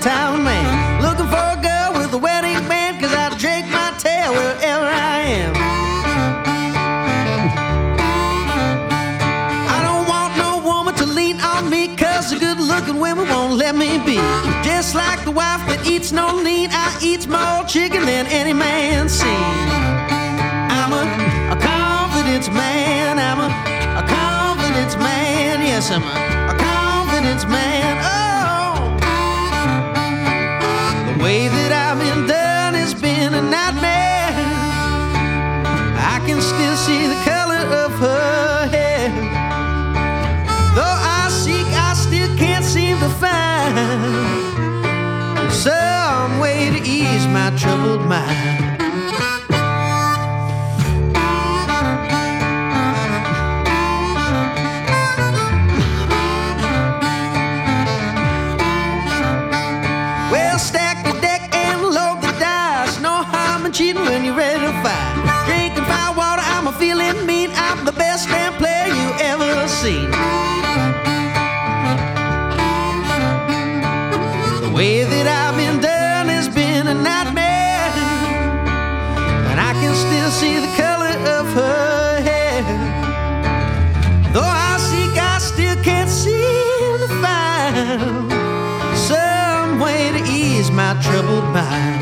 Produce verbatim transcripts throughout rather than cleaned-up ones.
town man, looking for a girl with a wedding band, cause I drag my tail wherever I am. I don't want no woman to lean on me, cause the good looking women won't let me be. Just like the wife that eats no lean, I eat more chicken than any man seen. I'm a, a confidence man, I'm a, a confidence man, yes I'm a, a confidence man. Oh, the way that I've been done has been a nightmare. I can still see the color of her hair. Though I seek, I still can't seem to find some way to ease my troubled mind. Well, stack the deck and load the dice. No harm in cheating when you're ready to fight. Drinking fire water, I'm a feeling mean. I'm the best damn player you ever seen. The way that I've been done has been a nightmare, and I can still see the color of her hair. Though I seek, I still can't seem to find some way to ease my troubled mind.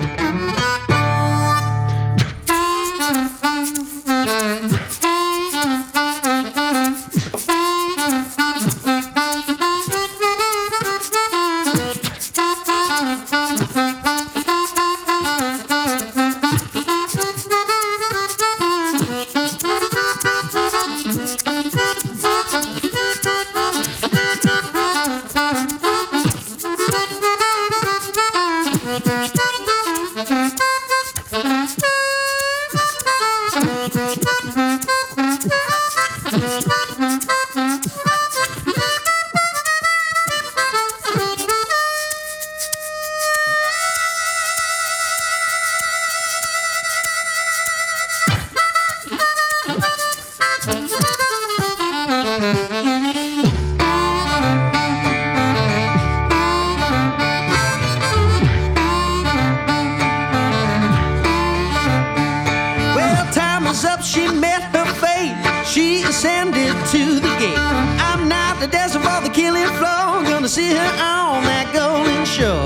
Up, she met her fate. She ascended to the gate. I'm not the desert for the killing floor. Gonna see her on that golden shore.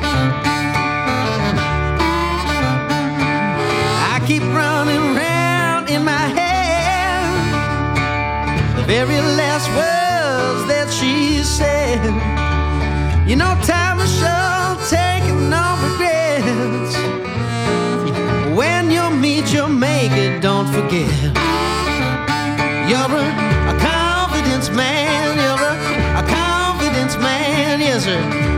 I keep running round in my head the very last words that she said. You know, time is short, taking no regrets. When you meet your maker, don't forget, you're a, a confidence man, you're a, a confidence man, yes sir.